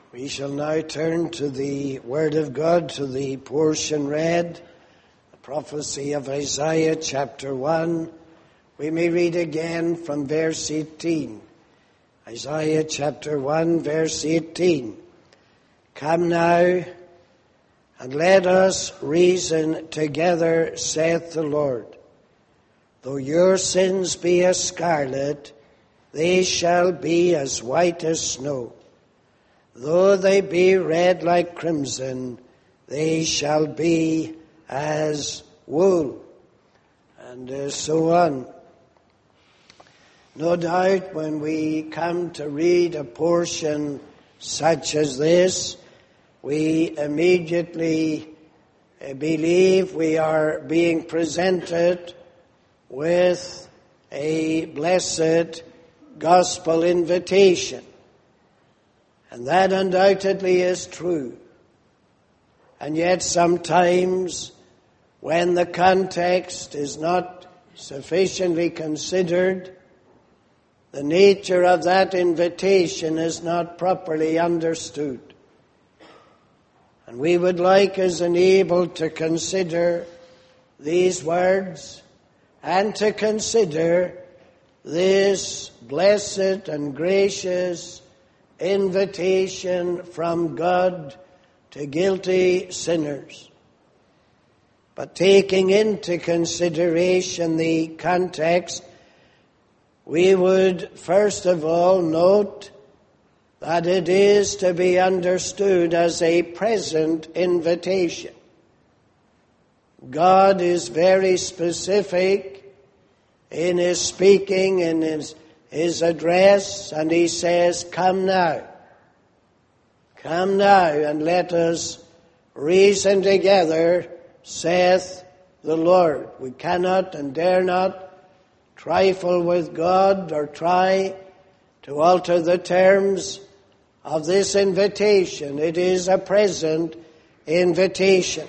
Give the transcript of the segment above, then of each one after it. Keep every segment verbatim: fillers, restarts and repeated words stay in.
We shall now turn to the Word of God, to the portion read, the prophecy of Isaiah chapter one. We may read again from verse eighteen. Isaiah chapter one, verse eighteen. Come now, and let us reason together, saith the Lord. Though your sins be as scarlet, they shall be as white as snow. Though they be red like crimson, they shall be as wool. And uh, so on. No doubt when we come to read a portion such as this, we immediately uh, believe we are being presented with a blessed gospel invitation. And that undoubtedly is true. And yet sometimes when the context is not sufficiently considered, the nature of that invitation is not properly understood. And we would like as enabled to consider these words and to consider this blessed and gracious invitation from God to guilty sinners. But taking into consideration the context, we would first of all note that it is to be understood as a present invitation. God is very specific in his speaking, in his his address, and he says, come now. Come now, and let us reason together, saith the Lord. We cannot and dare not trifle with God or try to alter the terms of this invitation. It is a present invitation.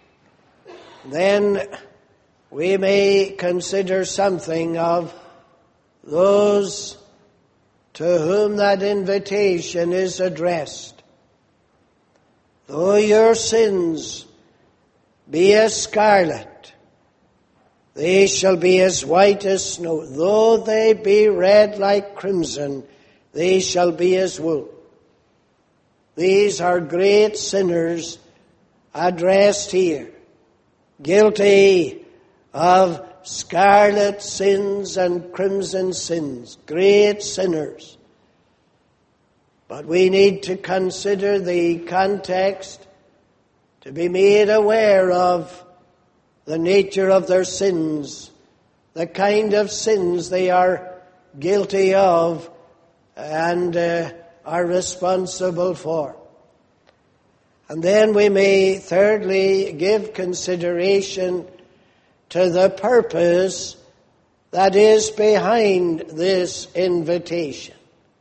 Then we may consider something of those to whom that invitation is addressed. Though your sins be as scarlet, they shall be as white as snow. Though they be red like crimson, they shall be as wool. These are great sinners addressed here, guilty of scarlet sins and crimson sins, great sinners. But we need to consider the context to be made aware of the nature of their sins, the kind of sins they are guilty of and uh, are responsible for. And then we may thirdly give consideration to the purpose that is behind this invitation.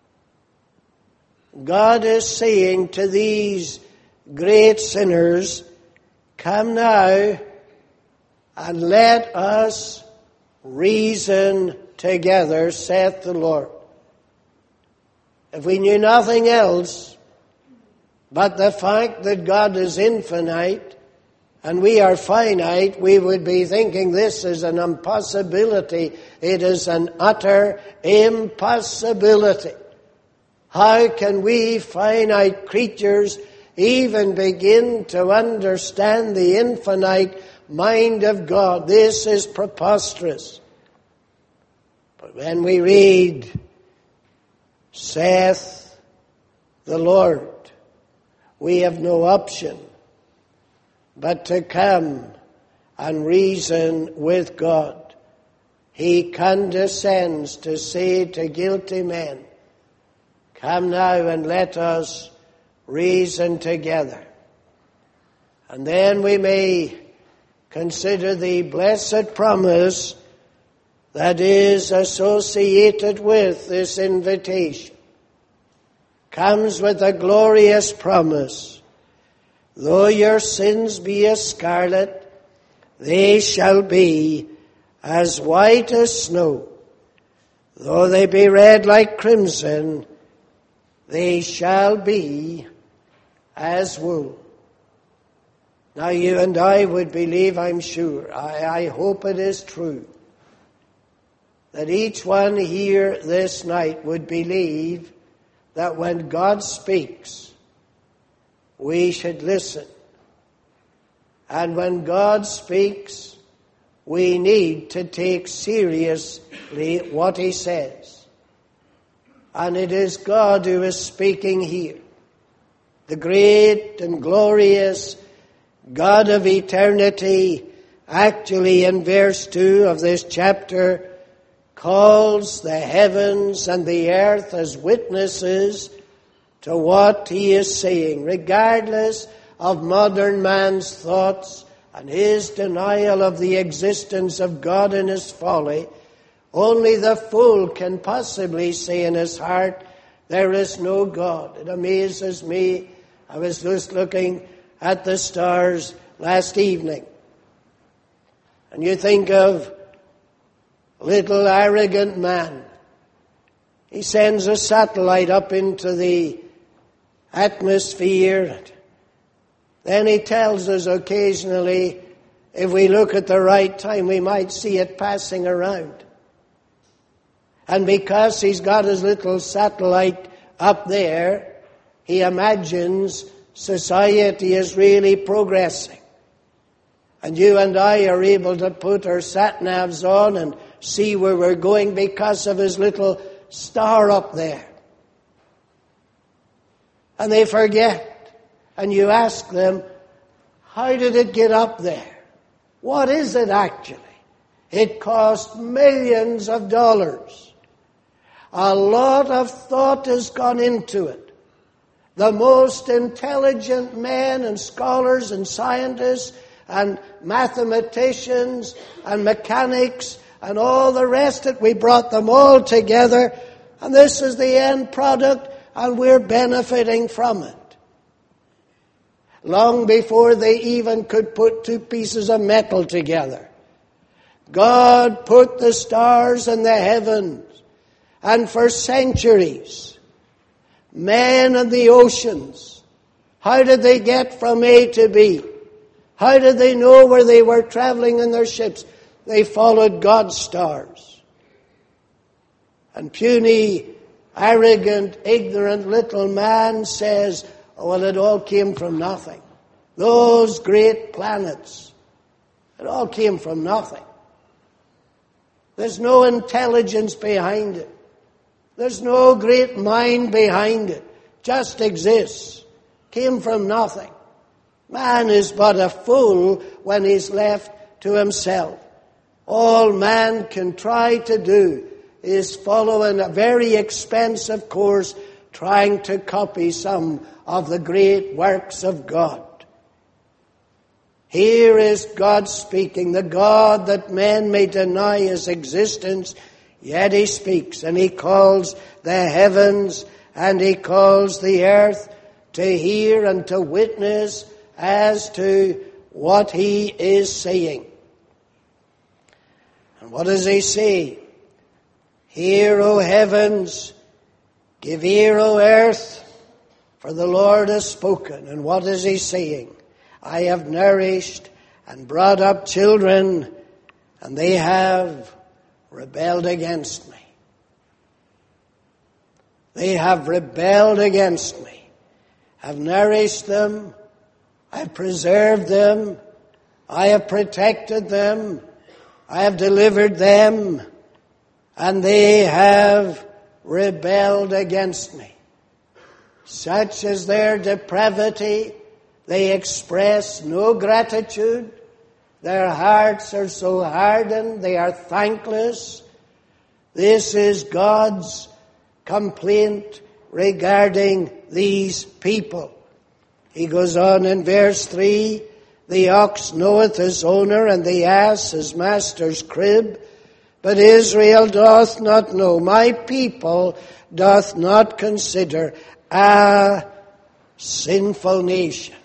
God is saying to these great sinners, come now and let us reason together, saith the Lord. If we knew nothing else but the fact that God is infinite and we are finite, we would be thinking this is an impossibility. It is an utter impossibility. How can we finite creatures even begin to understand the infinite mind of God? This is preposterous. But when we read, saith the Lord, we have no option but to come and reason with God. He condescends to say to guilty men, come now and let us reason together. And then we may consider the blessed promise that is associated with this invitation. Comes with a glorious promise. Though your sins be as scarlet, they shall be as white as snow. Though they be red like crimson, they shall be as wool. Now you and I would believe, I'm sure, I, I hope it is true, that each one here this night would believe that when God speaks, we should listen. And when God speaks, we need to take seriously what He says. And it is God who is speaking here. The great and glorious God of eternity, actually in verse two of this chapter, calls the heavens and the earth as witnesses to what He is saying, regardless of modern man's thoughts and his denial of the existence of God in his folly. Only the fool can possibly say in his heart, there is no God. It amazes me. I was just looking at the stars last evening. And you think of a little arrogant man. He sends a satellite up into the atmosphere. Then he tells us occasionally, if we look at the right time, we might see it passing around. And because he's got his little satellite up there, he imagines society is really progressing. And you and I are able to put our sat-navs on and see where we're going because of his little star up there. And they forget. And you ask them, how did it get up there? What is it actually? It cost millions of dollars. A lot of thought has gone into it. The most intelligent men and scholars and scientists and mathematicians and mechanics and all the rest of it, we brought them all together, and this is the end product, and we're benefiting from it. Long before they even could put two pieces of metal together, God put the stars in the heavens, and for centuries, men in the oceans, how did they get from A to B? How did they know where they were traveling in their ships? They followed God's stars. And puny, arrogant, ignorant little man says, oh, well, it all came from nothing. Those great planets, it all came from nothing. There's no intelligence behind it. There's no great mind behind it. Just exists. Came from nothing. Man is but a fool when he's left to himself. All man can try to do is follow in a very expensive course, trying to copy some of the great works of God. Here is God speaking, the God that men may deny his existence, yet he speaks, and he calls the heavens and he calls the earth to hear and to witness as to what he is saying. And what does he say? Hear, O heavens, give ear, O earth, for the Lord has spoken. And what is he saying? I have nourished and brought up children, and they have rebelled against me. They have rebelled against me. I've nourished them. I've preserved them. I have protected them. I have delivered them. And they have rebelled against me. Such is their depravity, they express no gratitude. Their hearts are so hardened, they are thankless. This is God's complaint regarding these people. He goes on in verse three, the ox knoweth his owner, and the ass his master's crib. But Israel doth not know, my people doth not consider, a sinful nation.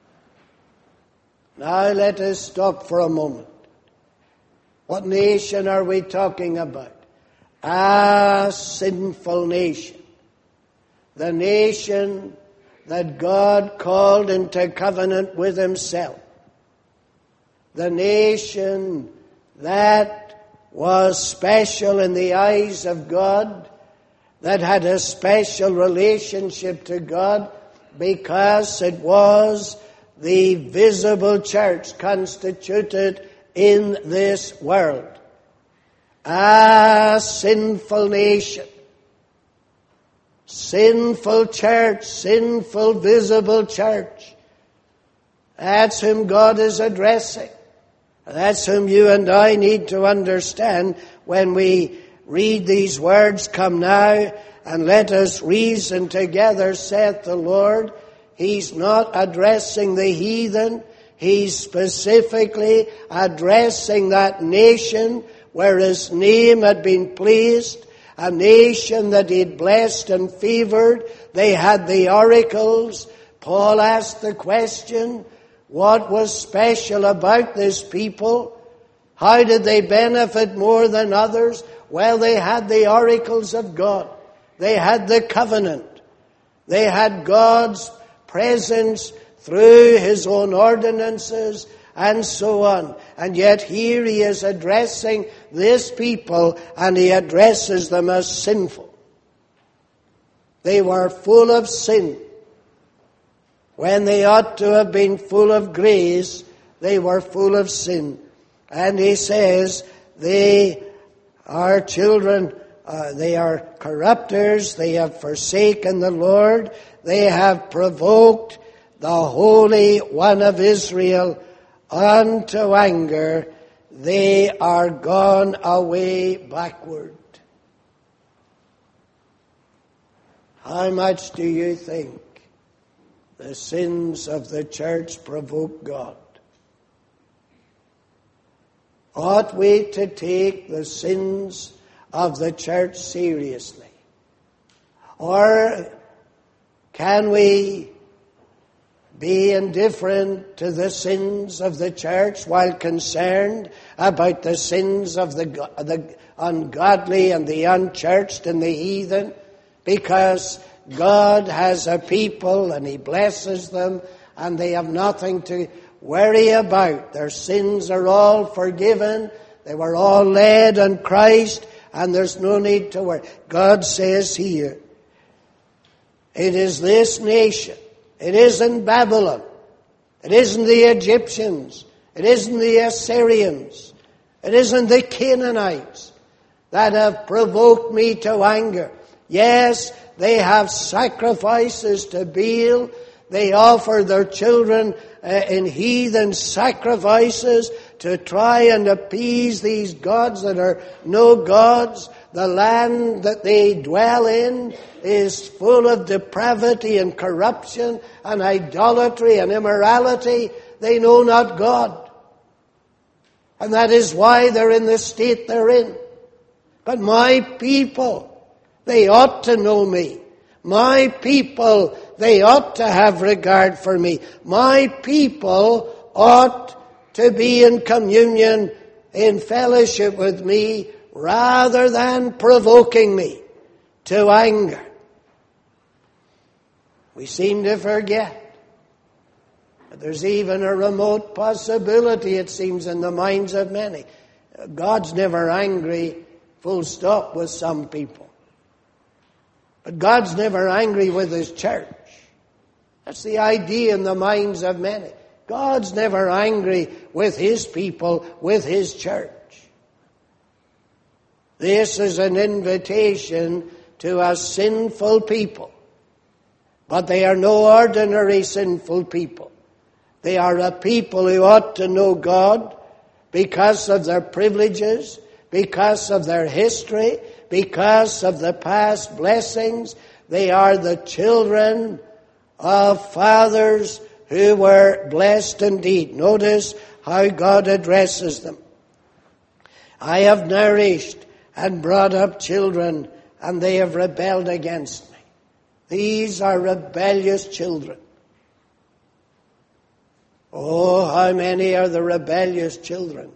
Now let us stop for a moment. What nation are we talking about? A sinful nation. The nation that God called into covenant with himself. The nation that was special in the eyes of God, that had a special relationship to God, because it was the visible church constituted in this world. A sinful nation, sinful church, sinful visible church. That's whom God is addressing. That's whom you and I need to understand when we read these words, "Come now, and let us reason together, saith the Lord." He's not addressing the heathen. He's specifically addressing that nation where his name had been pleased, a nation that he'd blessed and favored. They had the oracles. Paul asked the question, what was special about this people? How did they benefit more than others? Well, they had the oracles of God. They had the covenant. They had God's presence through his own ordinances and so on. And yet here he is addressing this people, and he addresses them as sinful. They were full of sin. When they ought to have been full of grace, they were full of sin. And he says, they are children, uh, they are corrupters, they have forsaken the Lord, they have provoked the Holy One of Israel unto anger, they are gone away backward. How much do you think the sins of the church provoke God? Ought we to take the sins of the church seriously? Or can we be indifferent to the sins of the church while concerned about the sins of the, the ungodly and the unchurched and the heathen? Because God has a people and he blesses them and they have nothing to worry about. Their sins are all forgiven. They were all led on Christ and there's no need to worry. God says here, it is this nation. It isn't Babylon. It isn't the Egyptians. It isn't the Assyrians. It isn't the Canaanites that have provoked me to anger. Yes, they have sacrifices to Baal. They offer their children uh, in heathen sacrifices to try and appease these gods that are no gods. The land that they dwell in is full of depravity and corruption and idolatry and immorality. They know not God. And that is why they're in the state they're in. But my people, they ought to know me. My people, they ought to have regard for me. My people ought to be in communion, in fellowship with me, rather than provoking me to anger. We seem to forget that there's even a remote possibility, it seems, in the minds of many. God's never angry, full stop, with some people. But God's never angry with his church. That's the idea in the minds of many. God's never angry with his people, with his church. This is an invitation to a sinful people. But they are no ordinary sinful people. They are a people who ought to know God because of their privileges, because of their history, because of the past blessings. They are the children of fathers who were blessed indeed. Notice how God addresses them. I have nourished and brought up children, and they have rebelled against me. These are rebellious children. Oh, how many are the rebellious children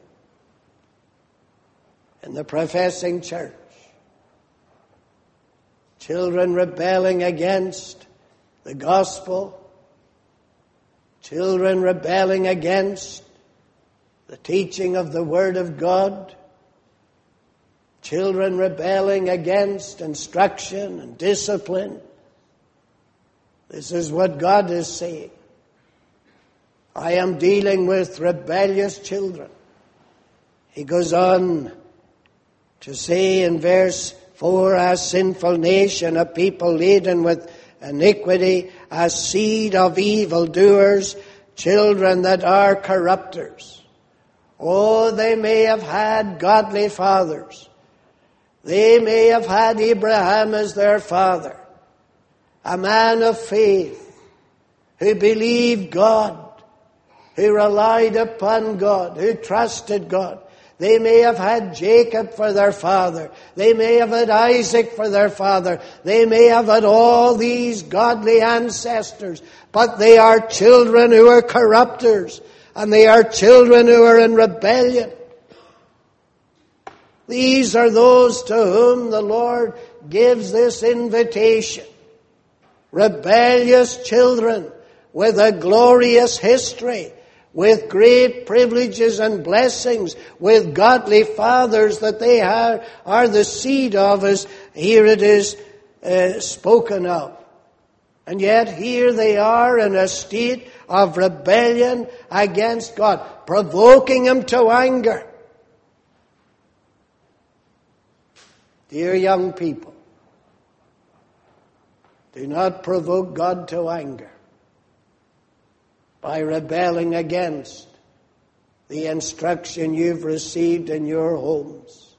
in the professing church? Children rebelling against the gospel, children rebelling against the teaching of the Word of God, children rebelling against instruction and discipline. This is what God is saying. I am dealing with rebellious children. He goes on to say in verse four, a sinful nation, a people laden with iniquity, a seed of evildoers, children that are corrupters. Oh, they may have had godly fathers. They may have had Abraham as their father, a man of faith, who believed God, who relied upon God, who trusted God. They may have had Jacob for their father. They may have had Isaac for their father. They may have had all these godly ancestors. But they are children who are corrupters. And they are children who are in rebellion. These are those to whom the Lord gives this invitation. Rebellious children with a glorious history, with great privileges and blessings, with godly fathers that they are, are the seed of, as here it is uh, spoken of. And yet here they are in a state of rebellion against God, provoking Him to anger. Dear young people, do not provoke God to anger by rebelling against the instruction you've received in your homes.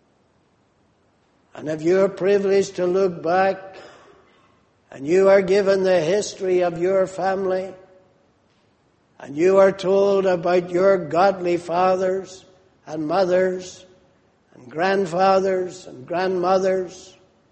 And if you're privileged to look back and you are given the history of your family and you are told about your godly fathers and mothers and grandfathers and grandmothers,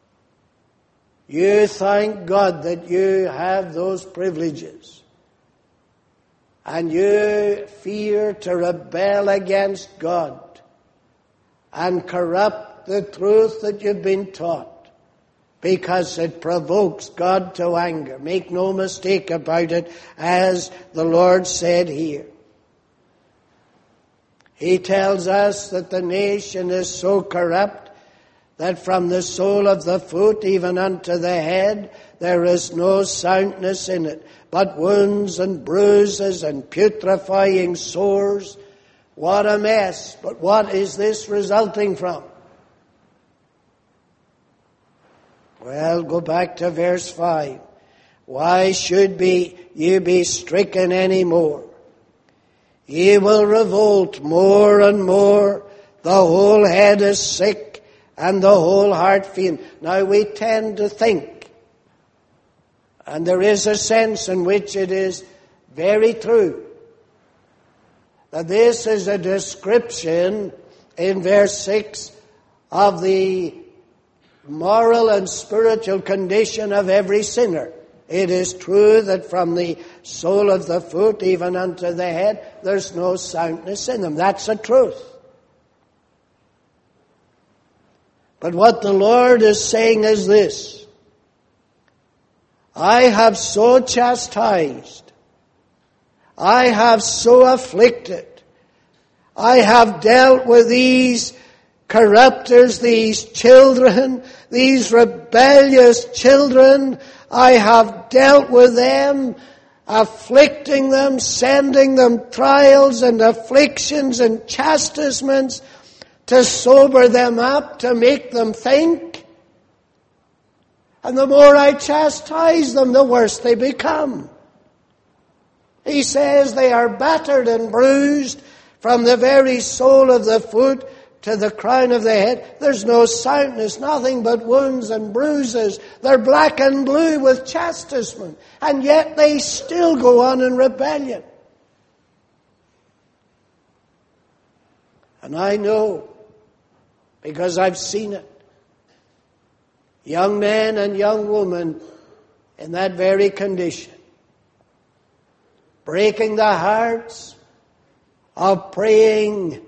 you thank God that you have those privileges. And you fear to rebel against God and corrupt the truth that you've been taught because it provokes God to anger. Make no mistake about it, as the Lord said here. He tells us that the nation is so corrupt that from the sole of the foot even unto the head there is no soundness in it, but wounds and bruises and putrefying sores. What a mess. But what is this resulting from? Well, go back to verse five. Why should be ye be stricken any more? Ye will revolt more and more. The whole head is sick and the whole heart faint. Now we tend to think, and there is a sense in which it is very true, that this is a description in verse six of the moral and spiritual condition of every sinner. It is true that from the sole of the foot even unto the head, there's no soundness in them. That's a truth. But what the Lord is saying is this: I have so chastised, I have so afflicted, I have dealt with these corrupters, these children, these rebellious children. I have dealt with them, afflicting them, sending them trials and afflictions and chastisements to sober them up, to make them think. And the more I chastise them, the worse they become. He says they are battered and bruised from the very sole of the foot to the crown of the head. There's no soundness, nothing but wounds and bruises. They're black and blue with chastisement. And yet they still go on in rebellion. And I know, because I've seen it, young men and young women in that very condition, breaking the hearts of praying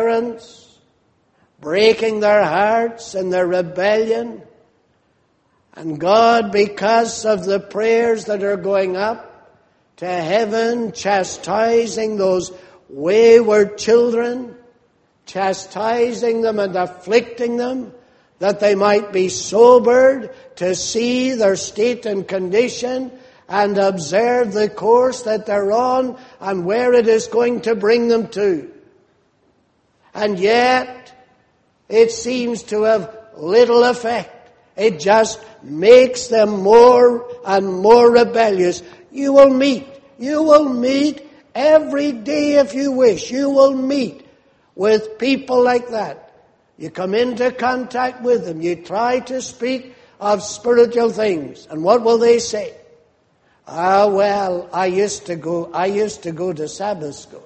parents, breaking their hearts in their rebellion, And God, because of the prayers that are going up to heaven, chastising those wayward children, chastising them and afflicting them, that they might be sobered to see their state and condition and observe the course that they're on and where it is going to bring them to. And yet, it seems to have little effect. It just makes them more and more rebellious. You will meet, you will meet every day if you wish. You will meet with people like that. You come into contact with them. You try to speak of spiritual things. And what will they say? Ah, well, I used to go, I used to go to Sabbath school.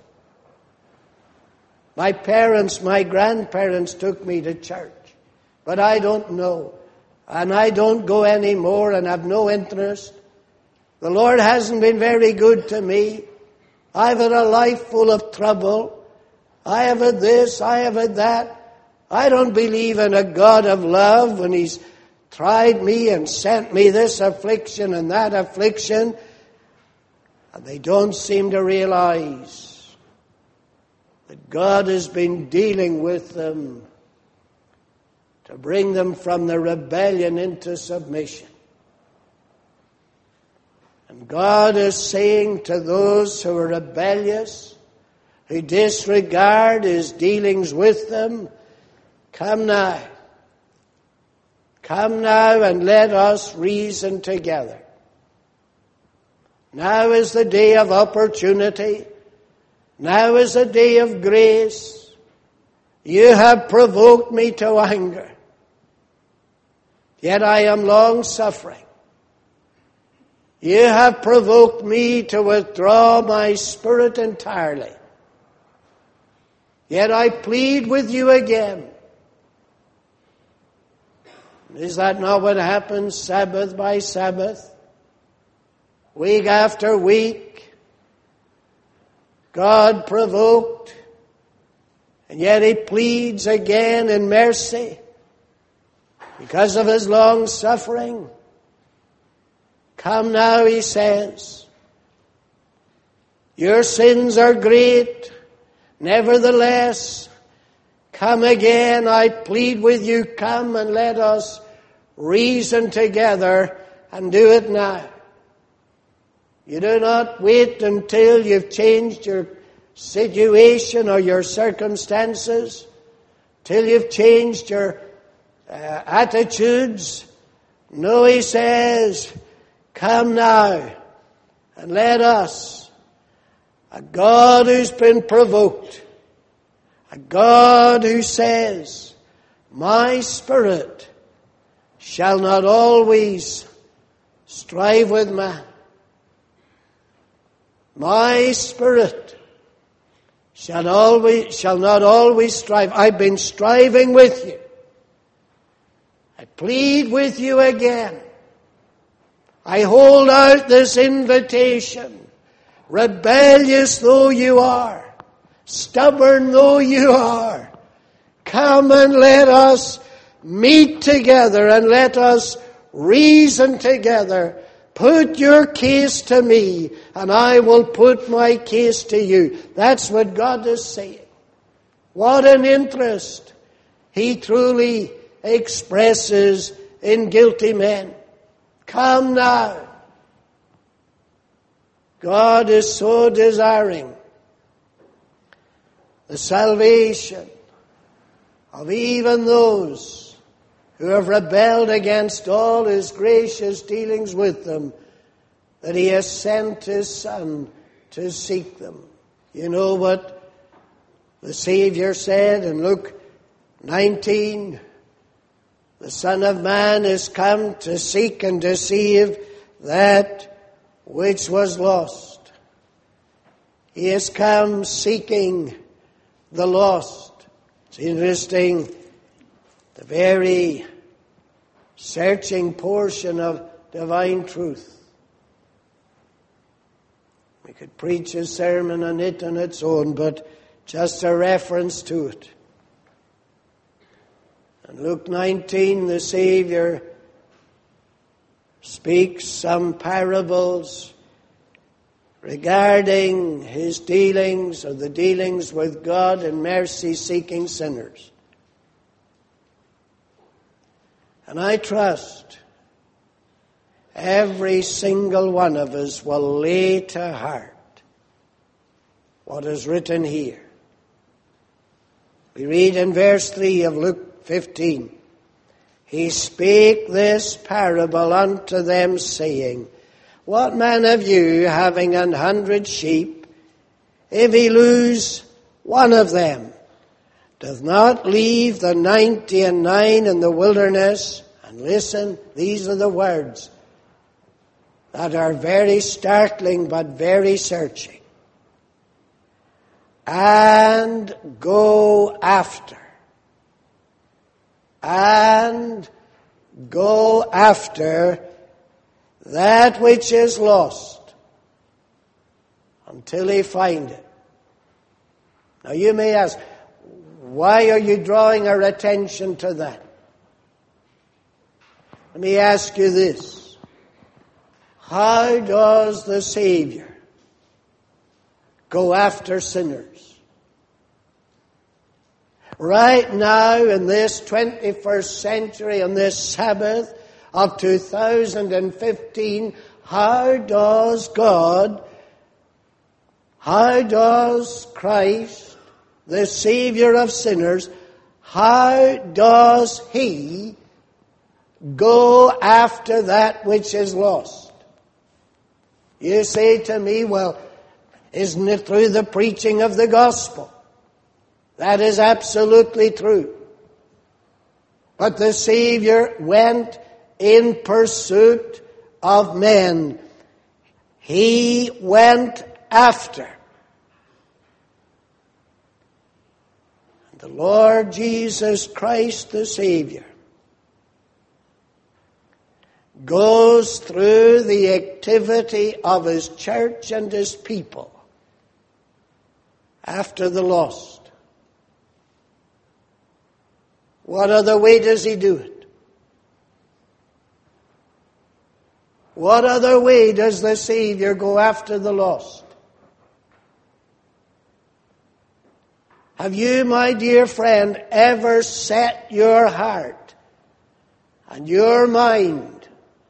My parents, my grandparents took me to church. But I don't know. And I don't go anymore and have no interest. The Lord hasn't been very good to me. I've had a life full of trouble. I have had this, I have had that. I don't believe in a God of love when He's tried me and sent me this affliction and that affliction. And they don't seem to realize that God has been dealing with them to bring them from the rebellion into submission. And God is saying to those who are rebellious, who disregard His dealings with them, come now. Come now and let us reason together. Now is the day of opportunity. Now is the day of grace. You have provoked me to anger. Yet I am long-suffering. You have provoked me to withdraw my spirit entirely. Yet I plead with you again. Is that not what happens Sabbath by Sabbath? Week after week? God provoked, and yet He pleads again in mercy because of His long suffering. Come now, He says. Your sins are great. Nevertheless, come again, I plead with you, come and let us reason together and do it now. You do not wait until you've changed your situation or your circumstances, till you've changed your uh, attitudes. No, He says, come now and let us, a God who's been provoked, a God who says, my spirit shall not always strive with man. My spirit shall always, shall not always strive. I've been striving with you. I plead with you again. I hold out this invitation. Rebellious though you are, stubborn though you are, come and let us meet together and let us reason together. Put your case to me, and I will put my case to you. That's what God is saying. What an interest He truly expresses in guilty men. Come now. God is so desiring the salvation of even those who have rebelled against all His gracious dealings with them, that He has sent His Son to seek them. You know what the Savior said in Luke nineteen? The Son of Man is come to seek and to save that which was lost. He has come seeking the lost. It's interesting, the very searching portion of divine truth. We could preach a sermon on it on its own, but just a reference to it. In Luke nineteen, the Savior speaks some parables regarding his dealings or the dealings with God and mercy-seeking sinners. And I trust every single one of us will lay to heart what is written here. We read in verse three of Luke fifteen, He spake this parable unto them, saying, What man of you, having an hundred sheep, if he lose one of them, doth not leave the ninety and nine in the wilderness? And listen, these are the words that are very startling but very searching. And go after. And go after that which is lost until he find it. Now you may ask, why are you drawing our attention to that? Let me ask you this. How does the Savior go after sinners? Right now in this twenty-first century, on this Sabbath of two thousand fifteen, how does God, how does Christ, the Savior of sinners, how does He go after that which is lost? You say to me, well, isn't it through the preaching of the gospel? That is absolutely true. But the Savior went in pursuit of men. He went after. And the Lord Jesus Christ, the Savior, goes through the activity of His church and His people after the lost. What other way does He do it? What other way does the Savior go after the lost? Have you, my dear friend, ever set your heart and your mind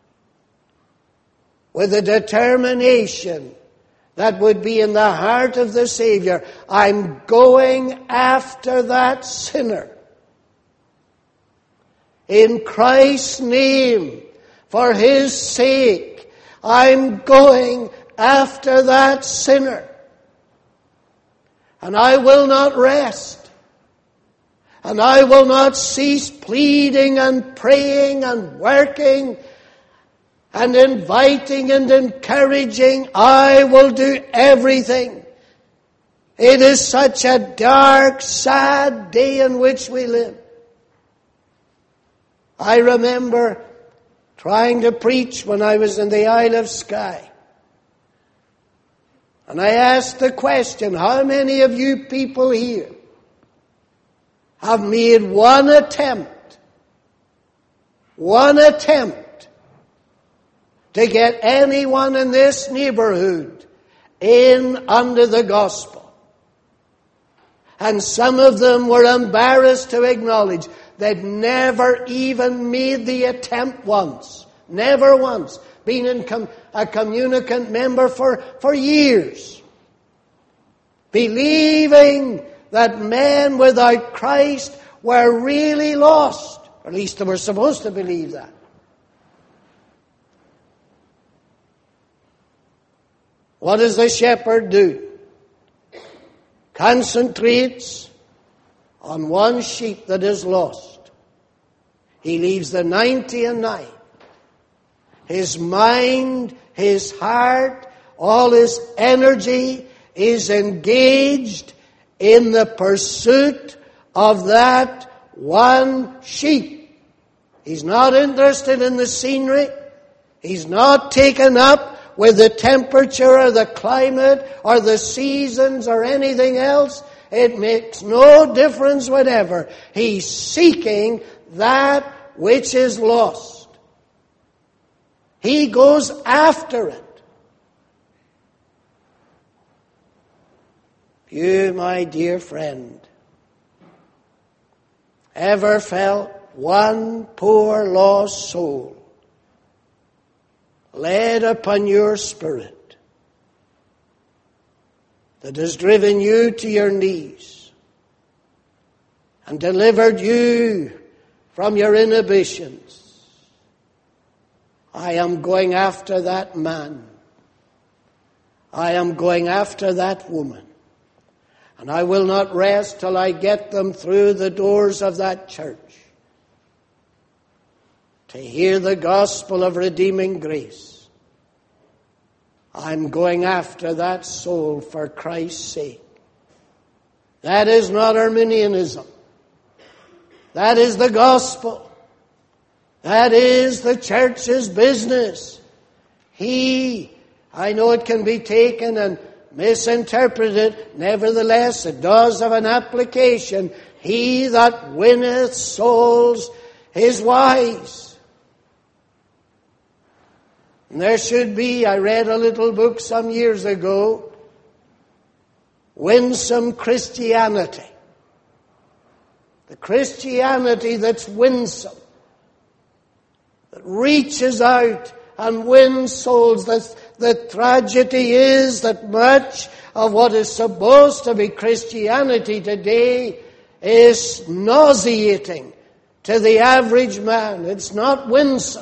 with a determination that would be in the heart of the Savior? I'm going after that sinner. In Christ's name, for His sake, I'm going after that sinner. And I will not rest. And I will not cease pleading and praying and working and inviting and encouraging. I will do everything. It is such a dark, sad day in which we live. I remember trying to preach when I was in the Isle of Skye. And I asked the question, how many of you people here have made one attempt, one attempt to get anyone in this neighborhood in under the gospel? And some of them were embarrassed to acknowledge they'd never even made the attempt once. Never once. Been in com- a communicant member for, for years. Believing that men without Christ were really lost. Or at least they were supposed to believe that. What does the shepherd do? Concentrates on one sheep that is lost. He leaves the ninety and nine. His mind, his heart, all his energy is engaged in the pursuit of that one sheep. He's not interested in the scenery. He's not taken up with the temperature or the climate or the seasons or anything else. It makes no difference whatever. He's seeking that which is lost. He goes after it. You, my dear friend, ever felt one poor lost soul laid upon your spirit that has driven you to your knees and delivered you from your inhibitions? I am going after that man. I am going after that woman. And I will not rest till I get them through the doors of that church to hear the gospel of redeeming grace. I'm going after that soul for Christ's sake. That is not Arminianism. That is the gospel. That is the church's business. He, I know it can be taken and misinterpreted, nevertheless it does have an application. He that winneth souls is wise. And there should be, I read a little book some years ago, Winsome Christianity. The Christianity that's winsome, that reaches out and wins souls. That's the tragedy is that much of what is supposed to be Christianity today is nauseating to the average man. It's not winsome.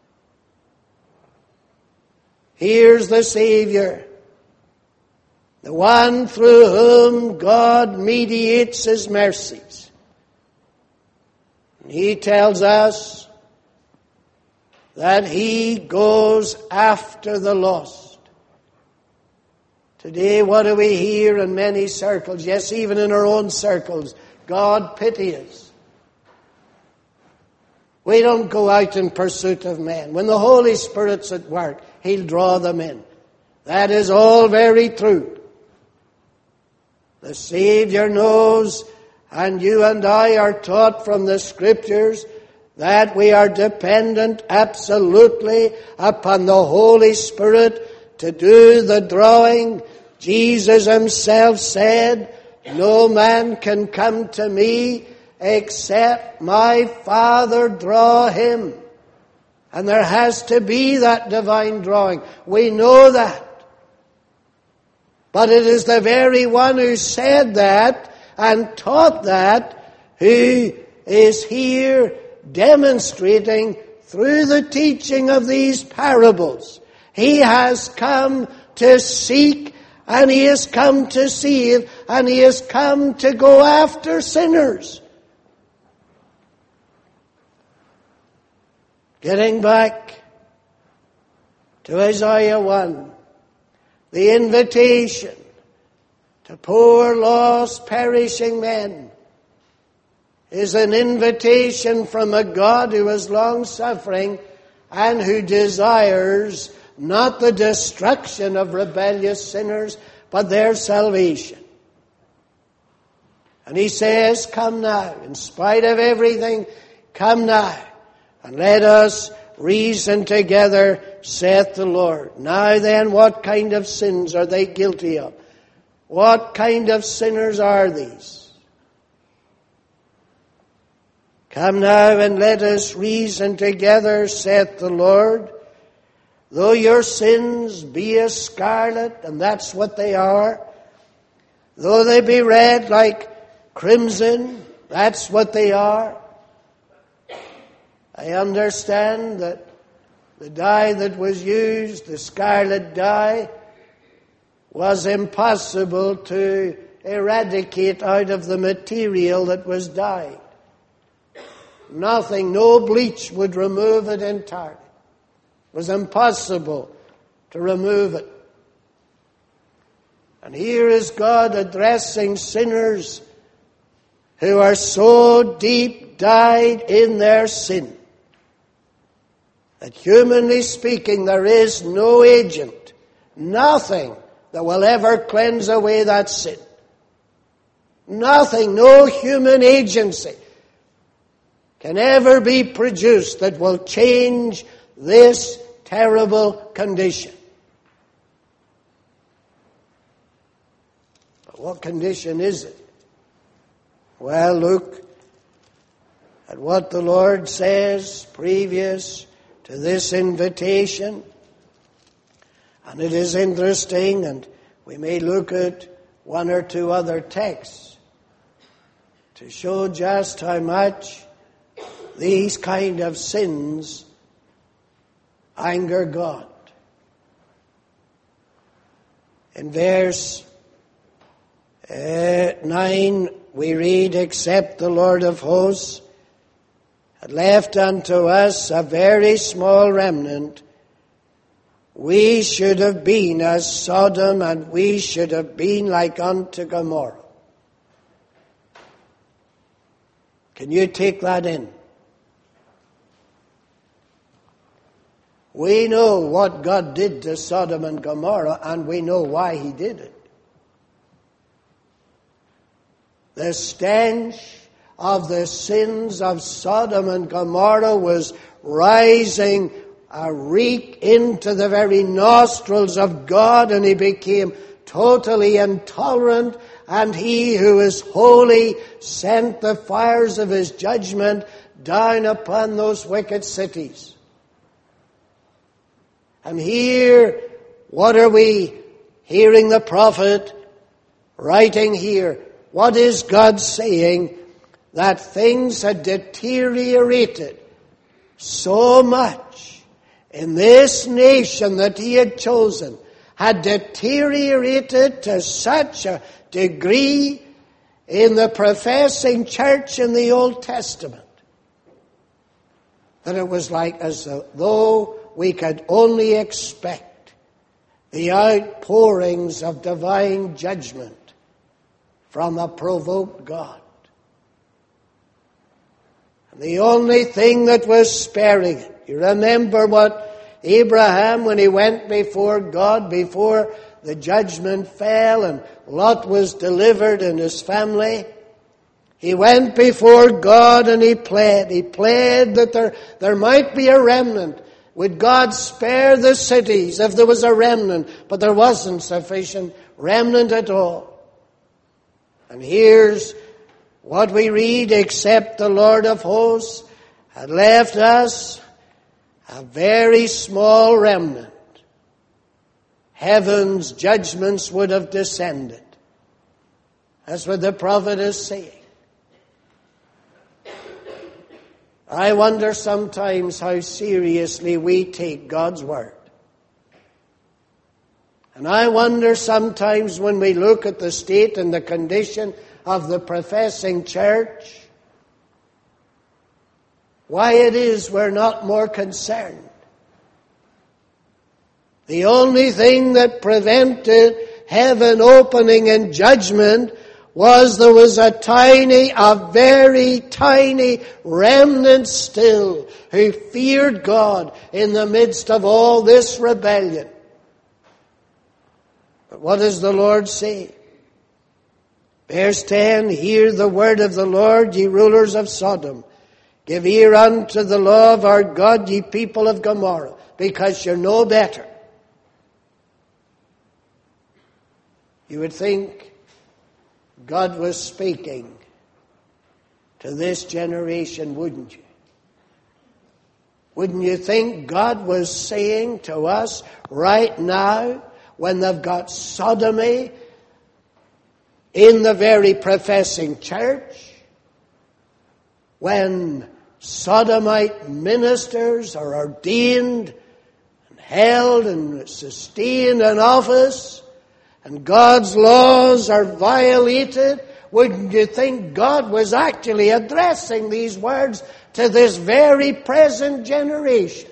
Here's the Savior, the one through whom God mediates His mercies. And He tells us that He goes after the lost. Today, what do we hear in many circles? Yes, even in our own circles. God pity us. We don't go out in pursuit of men. When the Holy Spirit's at work, He'll draw them in. That is all very true. The Savior knows, and you and I are taught from the Scriptures, that we are dependent absolutely upon the Holy Spirit to do the drawing. Jesus Himself said, no man can come to me except my Father draw him. And there has to be that divine drawing. We know that. But it is the very one who said that and taught that who is here demonstrating through the teaching of these parables. He has come to seek and He has come to save and He has come to go after sinners. Getting back to Isaiah one, the invitation to poor, lost, perishing men is an invitation from a God who is long-suffering and who desires not the destruction of rebellious sinners, but their salvation. And He says, come now, in spite of everything, come now, and let us reason together, saith the Lord. Now then, what kind of sins are they guilty of? What kind of sinners are these? Come now and let us reason together, saith the Lord. Though your sins be as scarlet, and that's what they are, though they be red like crimson, that's what they are. I understand that the dye that was used, the scarlet dye, was impossible to eradicate out of the material that was dyed. Nothing, no bleach would remove it entirely. It was impossible to remove it. And here is God addressing sinners who are so deep dyed in their sin that humanly speaking there is no agent, nothing that will ever cleanse away that sin. Nothing, no human agency can ever be produced that will change this terrible condition. But what condition is it? Well, look at what the Lord says previous to this invitation. And it is interesting, and we may look at one or two other texts to show just how much these kind of sins anger God. In verse uh, nine, we read, "Except the Lord of hosts had left unto us a very small remnant, we should have been as Sodom, and we should have been like unto Gomorrah." Can you take that in? We know what God did to Sodom and Gomorrah, and we know why He did it. The stench of the sins of Sodom and Gomorrah was rising a reek into the very nostrils of God, and He became totally intolerant, and He who is holy sent the fires of His judgment down upon those wicked cities. And here, what are we hearing the prophet writing here? What is God saying? That things had deteriorated so much in this nation that He had chosen, had deteriorated to such a degree in the professing church in the Old Testament, that it was like as though we could only expect the outpourings of divine judgment from a provoked God. And the only thing that was sparing it, you remember what Abraham, when he went before God, before the judgment fell and Lot was delivered and his family, he went before God and he pled. He pled that there, there might be a remnant. Would God spare the cities if there was a remnant? But there wasn't sufficient remnant at all. And here's what we read: "Except the Lord of hosts had left us a very small remnant, heaven's judgments would have descended." That's what the prophet is saying. I wonder sometimes how seriously we take God's word. And I wonder sometimes when we look at the state and the condition of the professing church, why it is we're not more concerned. The only thing that prevented heaven opening in judgment was there was a tiny, a very tiny remnant still who feared God in the midst of all this rebellion. But what does the Lord say? Verse ten, "Hear the word of the Lord, ye rulers of Sodom. Give ear unto the law of our God, ye people of Gomorrah, because you're no better." You would think God was speaking to this generation, wouldn't you? Wouldn't you think God was saying to us right now, when they've got sodomy in the very professing church, when sodomite ministers are ordained and held and sustained in office, and God's laws are violated, wouldn't you think God was actually addressing these words to this very present generation?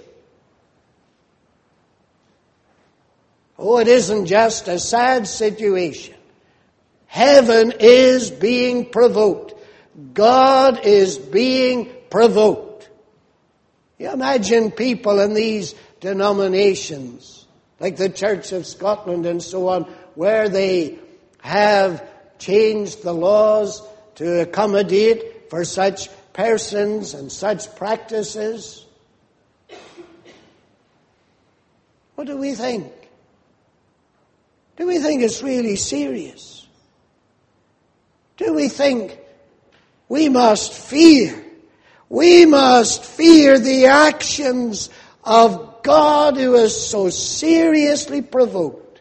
Oh, it isn't just a sad situation. Heaven is being provoked. God is being provoked. You imagine people in these denominations, like the Church of Scotland and so on, where they have changed the laws to accommodate for such persons and such practices. What do we think? Do we think it's really serious? Do we think we must fear? We must fear the actions of God who is so seriously provoked.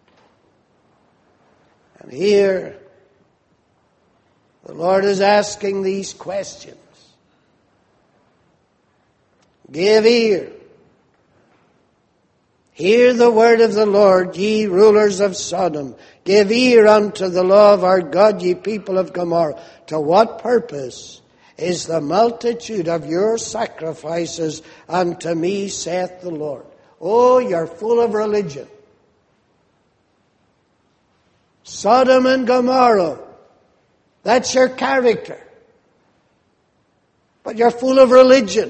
And here, the Lord is asking these questions. Give ear. Hear the word of the Lord, ye rulers of Sodom. Give ear unto the law of our God, ye people of Gomorrah. To what purpose is the multitude of your sacrifices unto me, saith the Lord? Oh, you're full of religion. Sodom and Gomorrah, that's your character. But you're full of religion.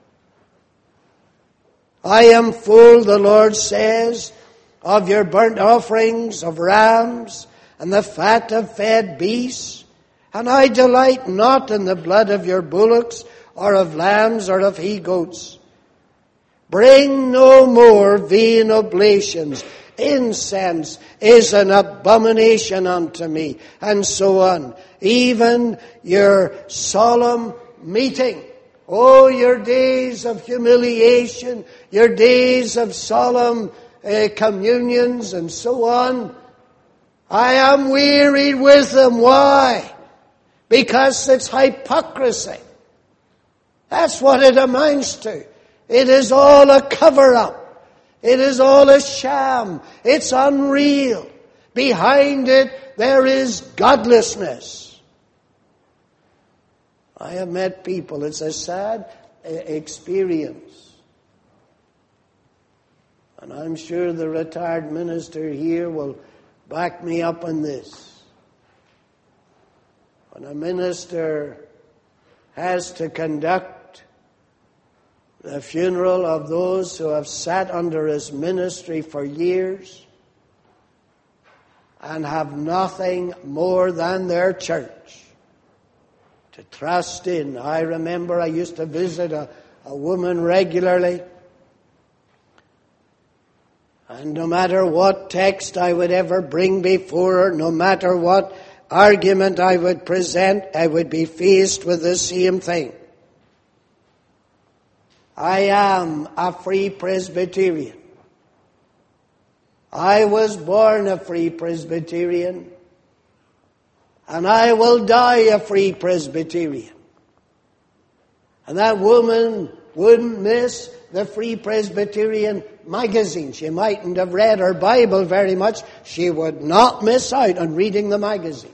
I am full, the Lord says, of your burnt offerings of rams and the fat of fed beasts, and I delight not in the blood of your bullocks or of lambs or of he-goats. Bring no more vain oblations. Incense is an abomination unto me, and so on. Even your solemn meeting. Oh, your days of humiliation, your days of solemn uh, communions and so on. I am wearied with them. Why? Because it's hypocrisy. That's what it amounts to. It is all a cover-up. It is all a sham. It's unreal. Behind it, there is godlessness. I have met people, it's a sad experience. And I'm sure the retired minister here will back me up on this. When a minister has to conduct the funeral of those who have sat under his ministry for years and have nothing more than their church to trust in. I remember I used to visit a, a woman regularly, and no matter what text I would ever bring before her, no matter what argument I would present, I would be faced with the same thing. I am a free Presbyterian. I was born a free Presbyterian. And I will die a free Presbyterian. And that woman wouldn't miss the Free Presbyterian magazine. She mightn't have read her Bible very much. She would not miss out on reading the magazine.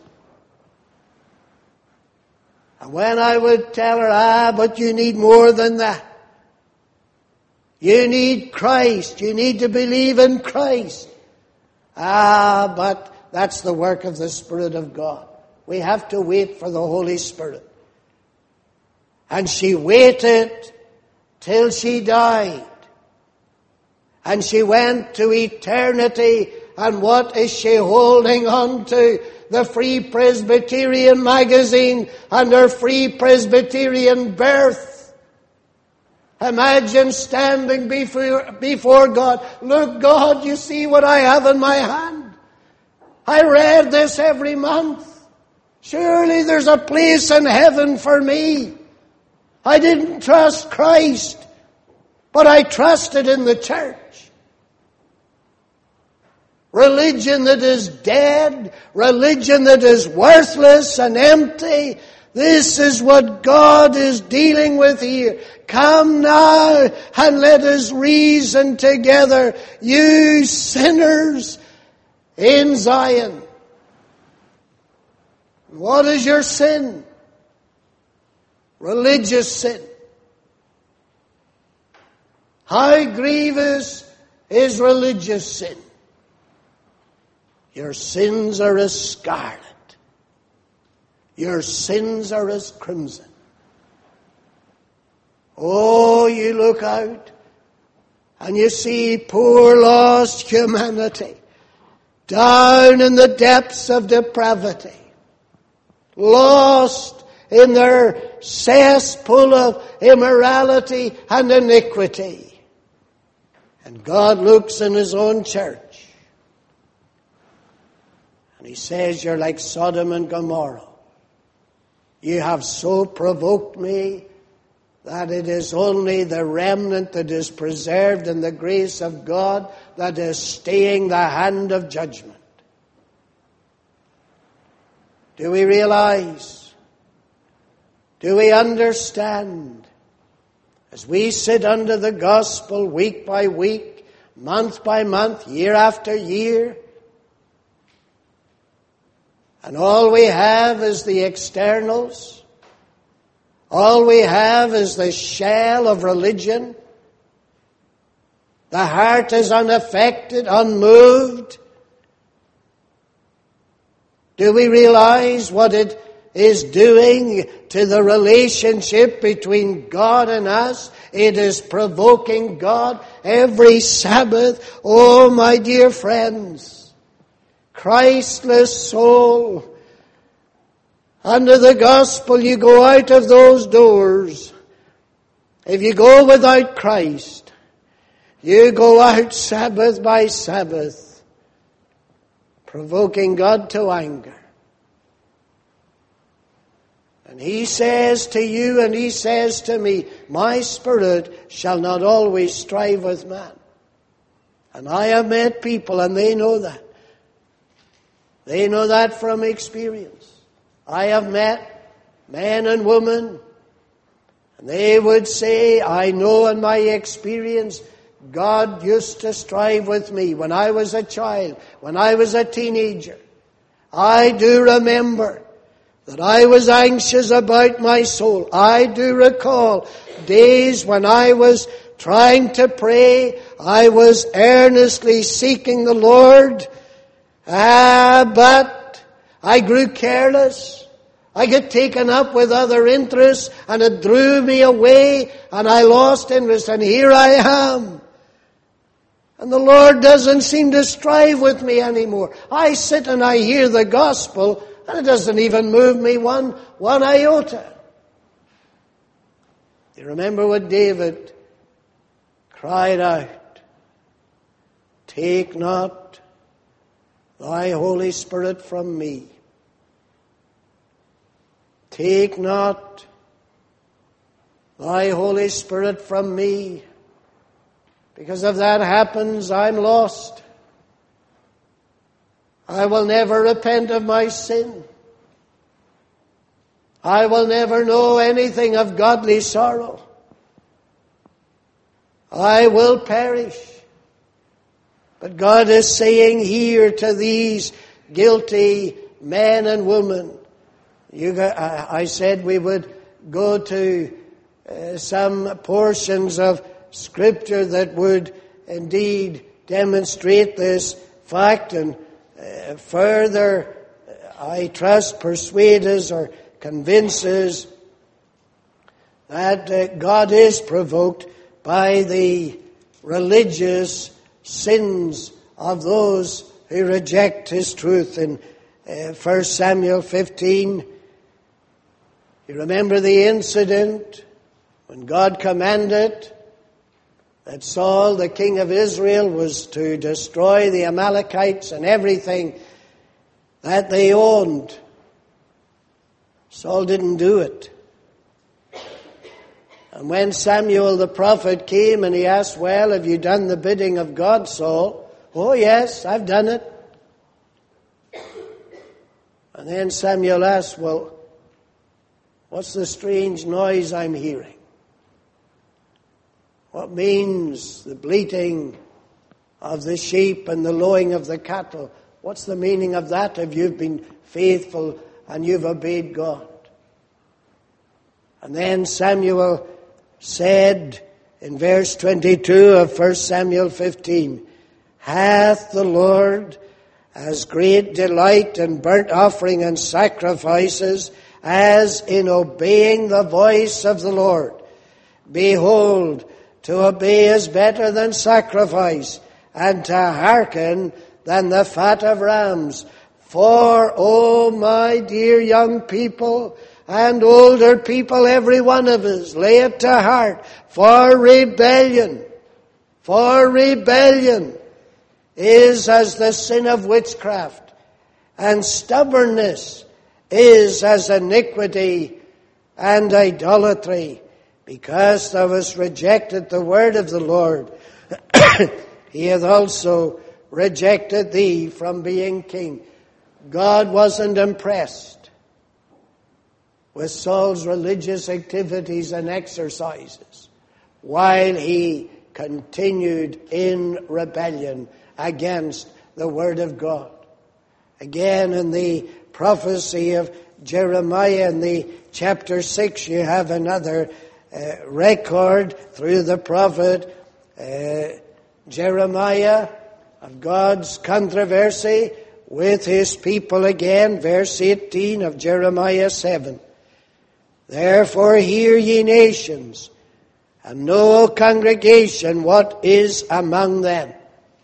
And when I would tell her, ah, but you need more than that. You need Christ. You need to believe in Christ. Ah, but that's the work of the Spirit of God. We have to wait for the Holy Spirit. And she waited till she died. And she went to eternity. And what is she holding on to? The Free Presbyterian magazine and her Free Presbyterian birth. Imagine standing before, before God. Look, God, you see what I have in my hand. I read this every month. Surely there's a place in heaven for me. I didn't trust Christ, but I trusted in the church. Religion that is dead, religion that is worthless and empty. This is what God is dealing with here. Come now and let us reason together, you sinners in Zion. What is your sin? Religious sin. How grievous is religious sin? Your sins are as scarlet. Your sins are as crimson. Oh, you look out and you see poor lost humanity down in the depths of depravity, lost in their cesspool of immorality and iniquity. And God looks in His own church and He says, you're like Sodom and Gomorrah. You have so provoked me that it is only the remnant that is preserved in the grace of God that is staying the hand of judgment. Do we realize? Do we understand? As we sit under the gospel week by week, month by month, year after year, and all we have is the externals, all we have is the shell of religion, the heart is unaffected, unmoved. Do we realize what it is doing to the relationship between God and us? It is provoking God every Sabbath. Oh, my dear friends, Christless soul, under the gospel you go out of those doors. If you go without Christ, you go out Sabbath by Sabbath, provoking God to anger. And He says to you and He says to me, my spirit shall not always strive with man. And I have met people and they know that. They know that from experience. I have met men and women and they would say, I know in my experience God used to strive with me when I was a child, when I was a teenager. I do remember that I was anxious about my soul. I do recall days when I was trying to pray. I was earnestly seeking the Lord. Ah, but I grew careless. I got taken up with other interests and it drew me away and I lost interest and here I am. And the Lord doesn't seem to strive with me anymore. I sit and I hear the gospel and it doesn't even move me one, one iota. You remember what David cried out? Take not thy Holy Spirit from me. Take not thy Holy Spirit from me. Because if that happens, I'm lost. I will never repent of my sin. I will never know anything of godly sorrow. I will perish. But God is saying here to these guilty men and women, you, I said we would go to uh, some portions of Scripture that would indeed demonstrate this fact and uh, further, I trust, persuade us or convince us that uh, God is provoked by the religious sins of those who reject His truth. In uh, First Samuel fifteen, you remember the incident when God commanded that Saul, the king of Israel, was to destroy the Amalekites and everything that they owned. Saul didn't do it. And when Samuel the prophet came and he asked, well, have you done the bidding of God, Saul? Oh, yes, I've done it. And then Samuel asked, well, what's the strange noise I'm hearing? What means the bleating of the sheep and the lowing of the cattle? What's the meaning of that if you've been faithful and you've obeyed God? And then Samuel said in verse twenty-two of First Samuel fifteen, hath the Lord as great delight in burnt offering and sacrifices as in obeying the voice of the Lord? Behold, to obey is better than sacrifice, and to hearken than the fat of rams. For, oh my dear young people and older people, every one of us, lay it to heart, for rebellion For rebellion is as the sin of witchcraft, and stubbornness is as iniquity and idolatry. Because thou hast rejected the word of the Lord, he hath also rejected thee from being king. God wasn't impressed with Saul's religious activities and exercises while he continued in rebellion against the word of God. Again, in the prophecy of Jeremiah in the chapter six, you have another uh, record through the prophet uh, Jeremiah of God's controversy with his people again. Verse eighteen of Jeremiah seven. Therefore hear ye nations, and know, O congregation, what is among them.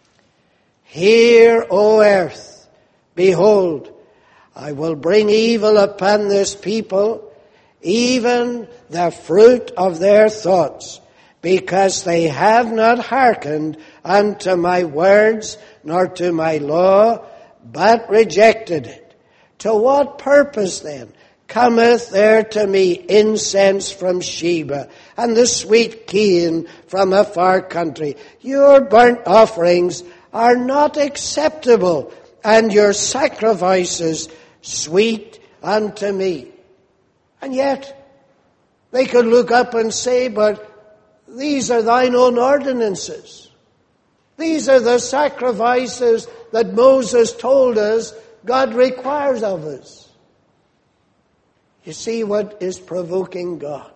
Hear, O earth, behold, I will bring evil upon this people, even the fruit of their thoughts, because they have not hearkened unto my words, nor to my law, but rejected it. To what purpose then cometh there to me incense from Sheba, and the sweet cane from a far country? Your burnt offerings are not acceptable, and your sacrifices sweet unto me. And yet, they could look up and say, but these are thine own ordinances. These are the sacrifices that Moses told us God requires of us. You see what is provoking God?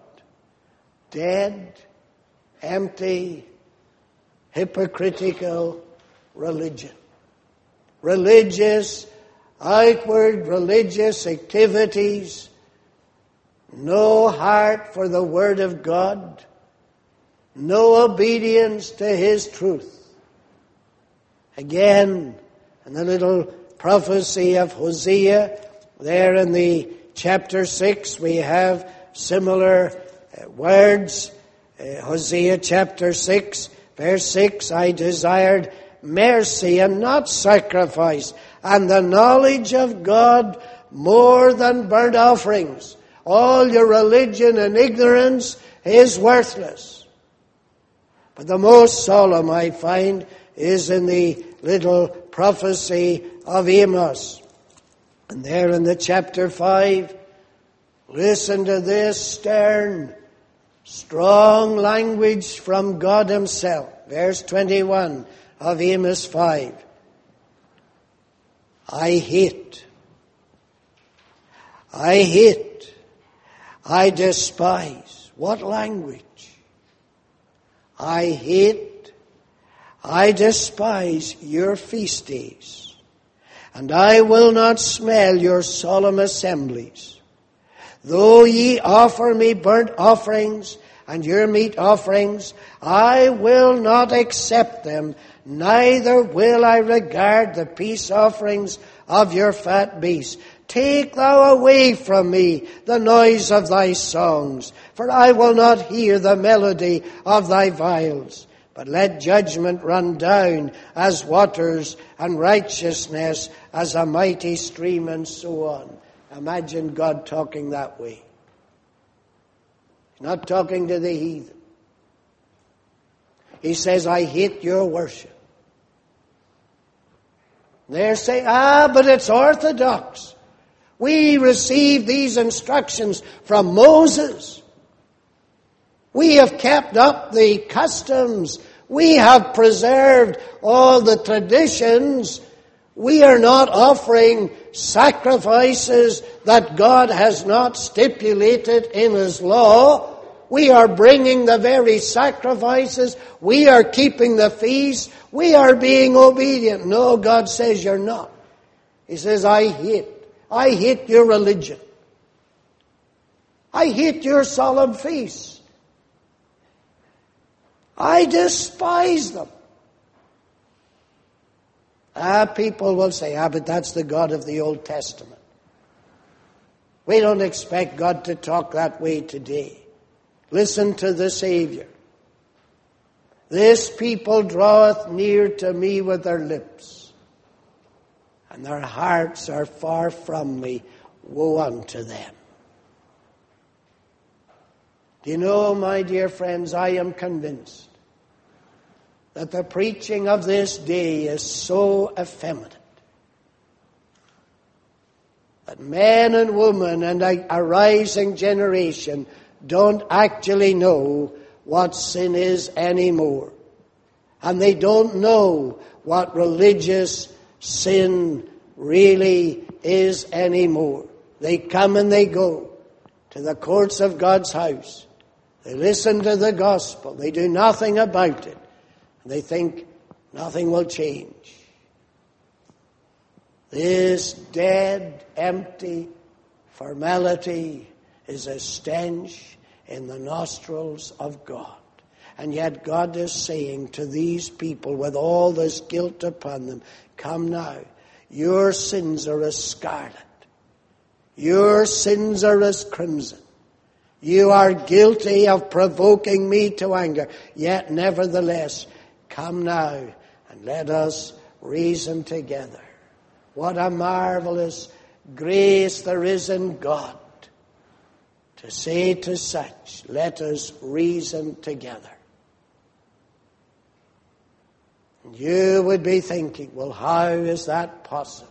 Dead, empty, hypocritical religion. Religious, outward religious activities, no heart for the Word of God, no obedience to His truth. Again, in the little prophecy of Hosea, there in the chapter six, we have similar uh, words. Uh, Hosea chapter six, verse six, I desired mercy and not sacrifice, and the knowledge of God more than burnt offerings. All your religion and ignorance is worthless. But the most solemn, I find, is in the little prophecy of Amos. And there in the chapter five, listen to this stern, strong language from God Himself. Verse twenty-one of Amos five. I hate, I hate, I despise. What language? I hate, I despise your feast days, and I will not smell your solemn assemblies. Though ye offer me burnt offerings and your meat offerings, I will not accept them, neither will I regard the peace offerings of your fat beasts. Take thou away from me the noise of thy songs, for I will not hear the melody of thy viols. But let judgment run down as waters, and righteousness as a mighty stream, and so on. Imagine God talking that way. He's not talking to the heathen. He says, I hate your worship. They're saying, ah, but it's orthodox. We received these instructions from Moses. We have kept up the customs. We have preserved all the traditions. We are not offering sacrifices that God has not stipulated in His law. We are bringing the very sacrifices. We are keeping the feast. We are being obedient. No, God says you're not. He says, I hate. I hate your religion. I hate your solemn feasts. I despise them. Ah, people will say, ah, but that's the God of the Old Testament. We don't expect God to talk that way today. Listen to the Savior. This people draweth near to me with their lips, and their hearts are far from me. Woe unto them. Do you know, my dear friends, I am convinced that the preaching of this day is so effeminate that men and women and a rising generation don't actually know what sin is anymore. And they don't know what religious sin really is anymore. They come and they go to the courts of God's house. They listen to the gospel. They do nothing about it. They think nothing will change. This dead, empty formality is a stench in the nostrils of God. And yet God is saying to these people with all this guilt upon them, come now, your sins are as scarlet. Your sins are as crimson. You are guilty of provoking me to anger. Yet nevertheless, come now and let us reason together. What a marvelous grace there is in God to say to such, let us reason together. And you would be thinking, well, how is that possible?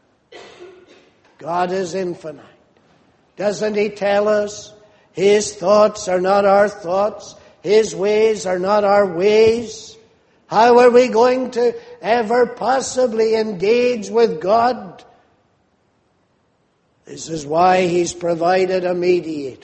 God is infinite. Doesn't He tell us His thoughts are not our thoughts? His ways are not our ways? How are we going to ever possibly engage with God? This is why He's provided a mediator.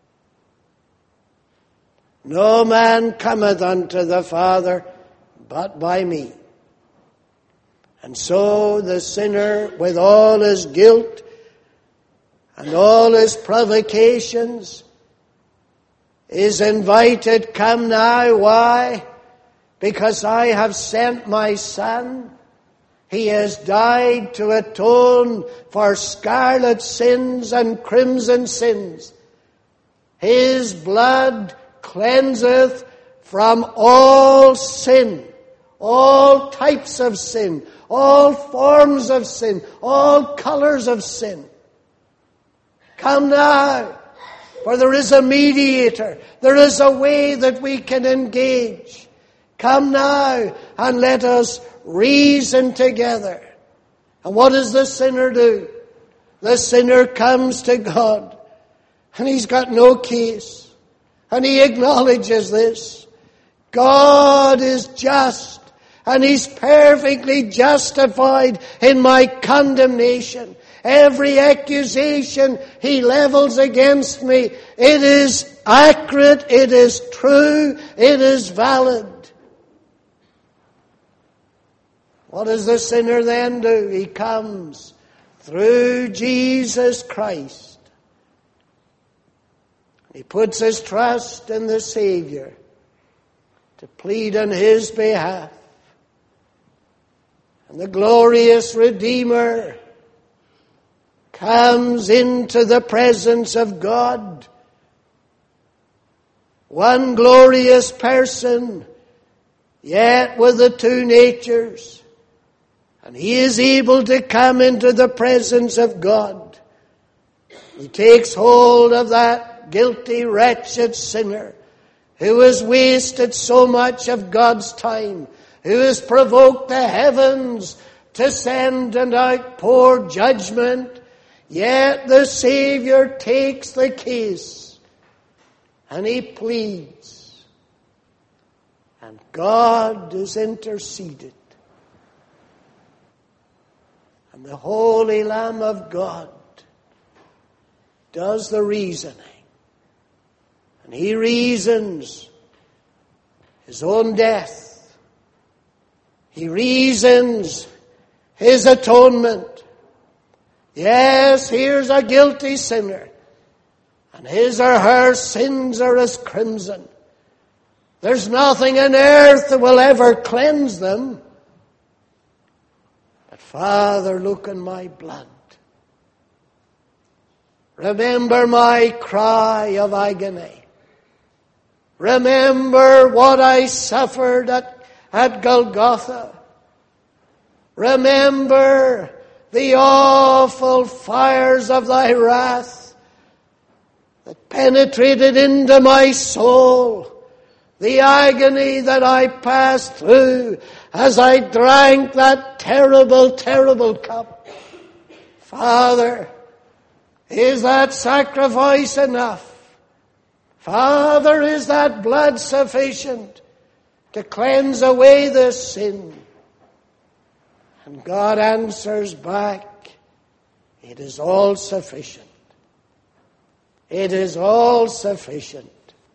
No man cometh unto the Father but by me. And so the sinner, with all his guilt and all his provocations, is invited, come now. Why? Because I have sent my Son. He has died to atone for scarlet sins and crimson sins. His blood cleanseth from all sin, all types of sin, all forms of sin, all colors of sin. Come now, for there is a mediator. There is a way that we can engage. Come now and let us reason together. And what does the sinner do? The sinner comes to God, and he's got no case. And he acknowledges this. God is just, and He's perfectly justified in my condemnation. Every accusation He levels against me, it is accurate, it is true, it is valid. What does the sinner then do? He comes through Jesus Christ. He puts his trust in the Savior to plead on his behalf. And the glorious Redeemer comes into the presence of God. One glorious person, yet with the two natures. And He is able to come into the presence of God. He takes hold of that guilty, wretched sinner who has wasted so much of God's time, who has provoked the heavens to send and outpour judgment. Yet the Savior takes the case and He pleads. And God is interceded. And the Holy Lamb of God does the reasoning. And He reasons His own death. He reasons His atonement. Yes, here's a guilty sinner. And his or her sins are as crimson. There's nothing on earth that will ever cleanse them. But Father, look on my blood. Remember my cry of agony. Remember what I suffered at, at Golgotha. Remember the awful fires of thy wrath that penetrated into my soul. The agony that I passed through as I drank that terrible, terrible cup. Father, is that sacrifice enough? Father, is that blood sufficient to cleanse away this sin? And God answers back, it is all sufficient. It is all sufficient.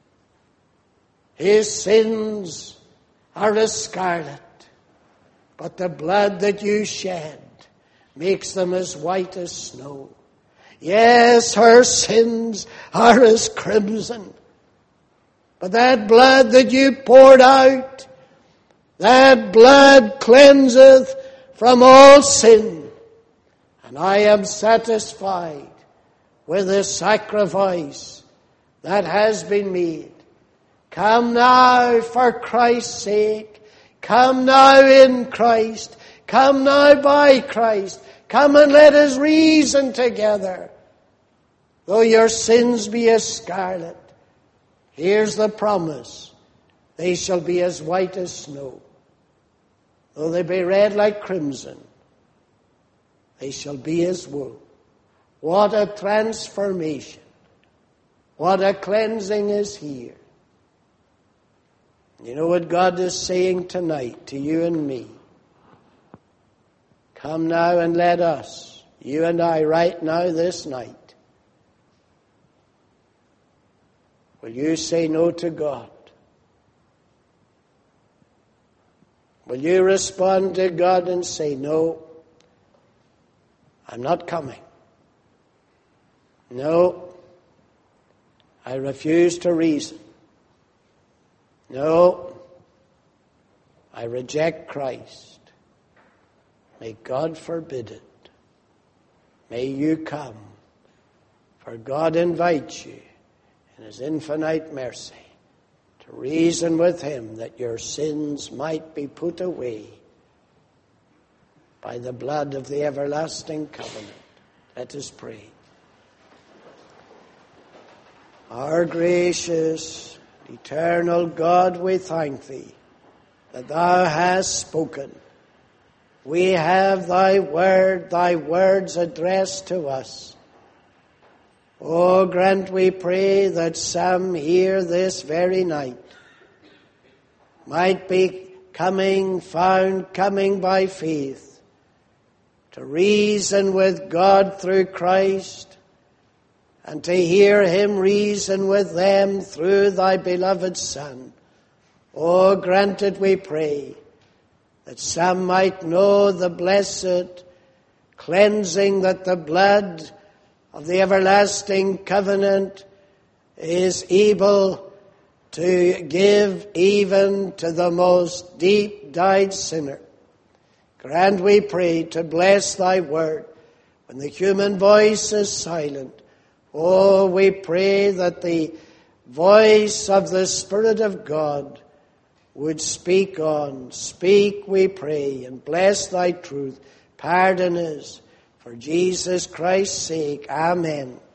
His sins are as scarlet, but the blood that you shed makes them as white as snow. Yes, her sins are as crimson, but that blood that you poured out, that blood cleanseth from all sin. And I am satisfied with the sacrifice that has been made. Come now for Christ's sake. Come now in Christ. Come now by Christ. Come and let us reason together. Though your sins be as scarlet, here's the promise. They shall be as white as snow. Though they be red like crimson, they shall be as wool. What a transformation. What a cleansing is here. You know what God is saying tonight to you and me? Come now and let us, you and I, right now this night, will you say no to God? Will you respond to God and say, no, I'm not coming. No, I refuse to reason. No, I reject Christ. May God forbid it. May you come, for God invites you in His infinite mercy to reason with Him that your sins might be put away by the blood of the everlasting covenant. Let us pray. Our gracious, eternal God, we thank Thee that Thou hast spoken. We have Thy word, Thy words addressed to us. Oh, grant, we pray, that some here this very night might be coming, found coming by faith to reason with God through Christ and to hear Him reason with them through Thy beloved Son. Oh, grant it, we pray, that some might know the blessed cleansing that the blood of the everlasting covenant is able to give even to the most deep-dyed sinner. Grant, we pray, to bless Thy word when the human voice is silent. Oh, we pray that the voice of the Spirit of God would speak on. Speak, we pray, and bless Thy truth. Pardon us for Jesus Christ's sake. Amen.